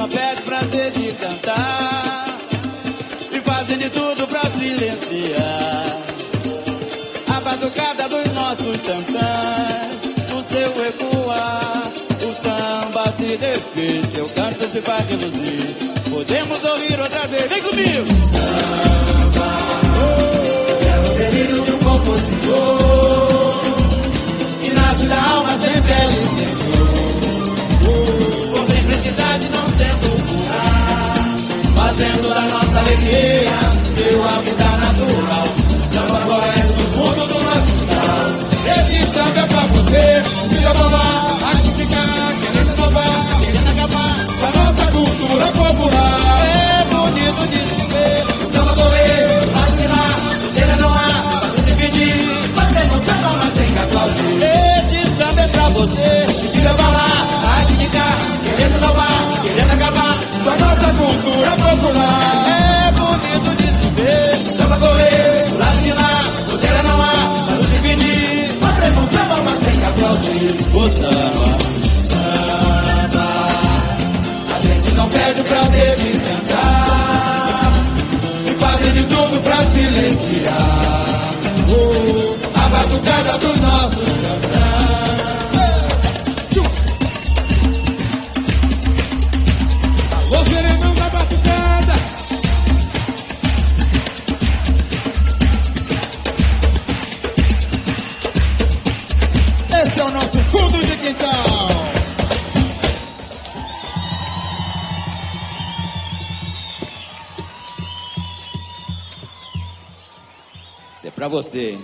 não perde prazer de cantar e fazem de tudo pra silenciar a batucada dos nossos tantãs. O seu recuar, o samba se desfez, seu canto se faz reluzir. Podemos ouvir outra vez, vem comigo! Samba, é o delírio de um compositor que nasce da alma sem pele e sem cor, por simplicidade não sendo curar, fazendo da nossa alegria seu habitat natural. Samba floresce no fundo do nosso quintal. Esse samba é pra você, fica falar, artificar, querendo inovar, querendo acabar com a nossa cultura popular. É bonito de se ver, o samba correr, vacilar, poder não há, pra nos dividir. Você não samba, mas tem que aplaudir. Esse samba é pra você, fica falar, artificar, querendo inovar, querendo acabar com a nossa cultura popular. É bonito de se ver, samba correr, vacilar, poder não há, pra nos dividir. Você não samba, mas tem que aplaudir. O samba, samba, a gente não perde o prazer de cantar e fazer de tudo pra silenciar a batucada dos nossos cantãs. Alô, Serenão da batucada. Esse é o nosso fundo de quintal. Isso é pra você.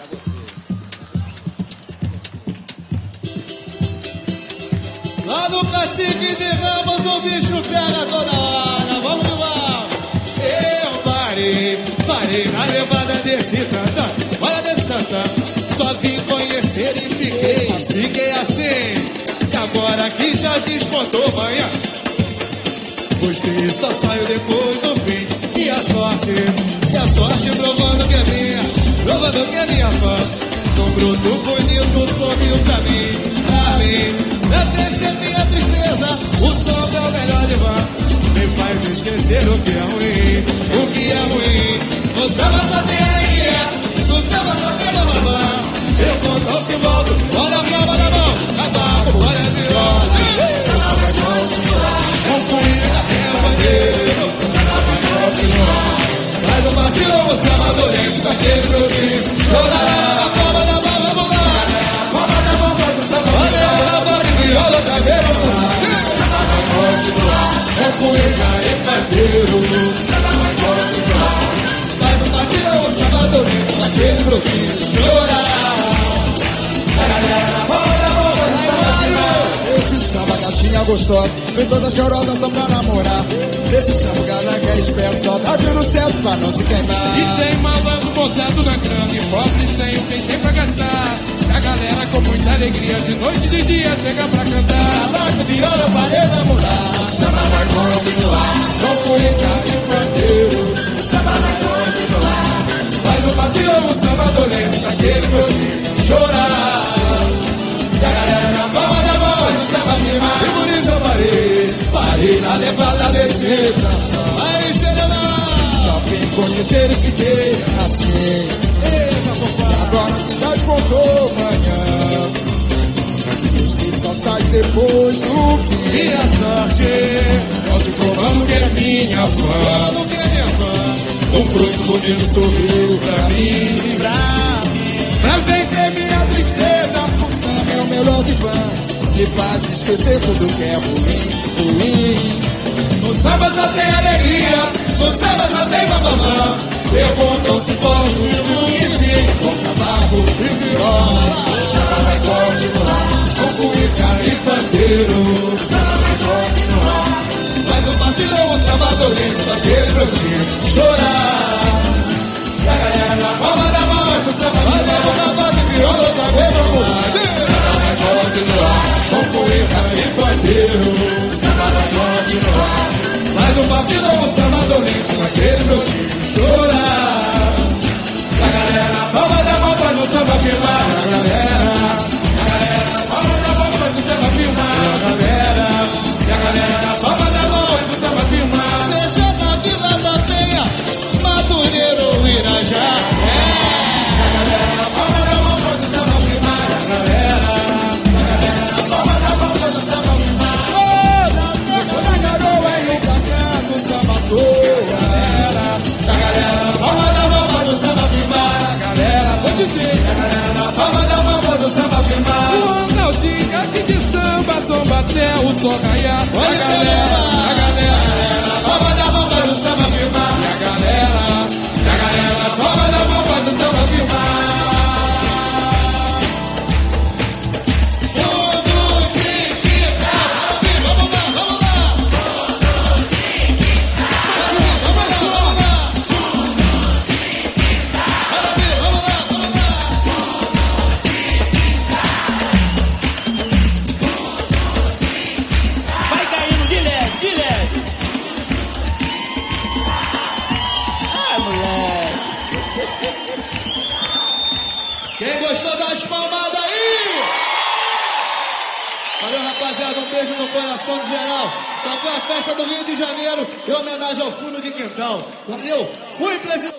Lá no Cacique de Ramos o bicho pega toda hora. Vamos no bar. Eu parei na levada desse cantante. Olha desse cantante. Só vim conhecer e fiquei assim. E agora que já despontou manhã, gostei, só saiu depois do fim. E a sorte provando que é minha fã. Tão bruto, bonito, sorriu pra mim. Pra vencer minha tristeza, o som é o melhor de van. Me faz esquecer o que é ruim. No samba só tem alegria, no samba só tem mamamã. Eu conto se volto, olha a palma da mão, cavaco, olha a viola. Samba vai continuar, concluir até a bandeira. Samba vai continuar, faz um vacilão, você amadurece daquele produto. Chorará na palma da mão, vamos lá. Palma da mão, faz o samba, olha a voz de viola outra vez, vamos lá. Samba vai continuar, concluir até a bandeira. Samba vai continuar, faz um vacilão, você amadurece daquele produto. Chorará. Esse samba gatinha gostosa, vem toda chorosa só pra namorar. Esse samba galã que é esperto, só tá dando certo pra não se queimar. E tem malandro botado na grama e pobre sem o que tem pra gastar. A galera com muita alegria, de noite e de dia chega pra cantar. Cavaco, viola, eu parei namorar. Samba vai continuar, Não fui em pandeiro. samba vai continuar. Faz um batilhão, o samba dolente, daquele gordinho chorar. E a galera na palma da mão, faz o samba E firmar. por isso eu parei na levada desse canção. Aí, Serena! Só vim conhecer e fiquei assim. Eita, E papai! agora que já contou manhã, este só sai depois do fim. E a sorte? Nós te provamos que é minha fã. Como que é minha fã? Um fruto bonito sorriu pra mim. Pra vencer minha tristeza, o samba é o melhor de fã. Me faz esquecer tudo que é ruim. No samba só tem alegria, no samba só tem mamamã. Eu conto se posso e conheci com cavaco e viola. O samba vai continuar, com cuíca e pandeiro. O samba vai continuar, mas o batidão, o samba dolente, só aquele brotinho chorar. E a galera na palma da mão, mas o samba vai levar na base e viola outra vez, vamos lá. O samba vai continuar, com cuíca e pandeiro. O samba vai continuar, mas o batidão, o samba dolente, só aquele brotinho chorar. E a galera na palma da mão, faz o samba firmar. A galera na palma da mão, faz o samba firmar. Quem gostou, dá as palmadas aí! Valeu, rapaziada, um beijo no coração de geral. Só que a festa do Rio de Janeiro em homenagem ao fundo de quintal. Valeu, fui, presidente!